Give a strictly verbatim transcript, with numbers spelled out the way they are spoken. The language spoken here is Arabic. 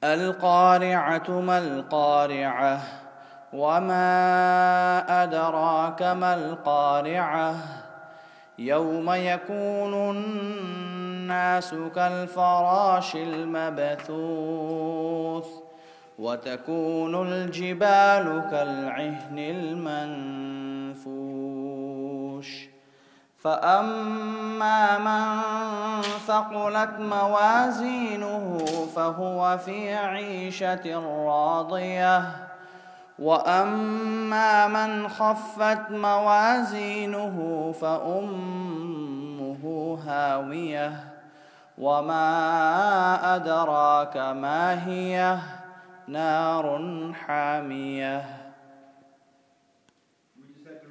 القارعة ما القارعة وما أدراك ما القارعة يوم يكون الناس كالفراش المبثوث وتكون الجبال كالعهن المنفوش فأما من ثقلت موازينه فهو في عيشة راضية وأما من خفت موازينه فأمه هاوية وما أدراك ما هي نار حامية.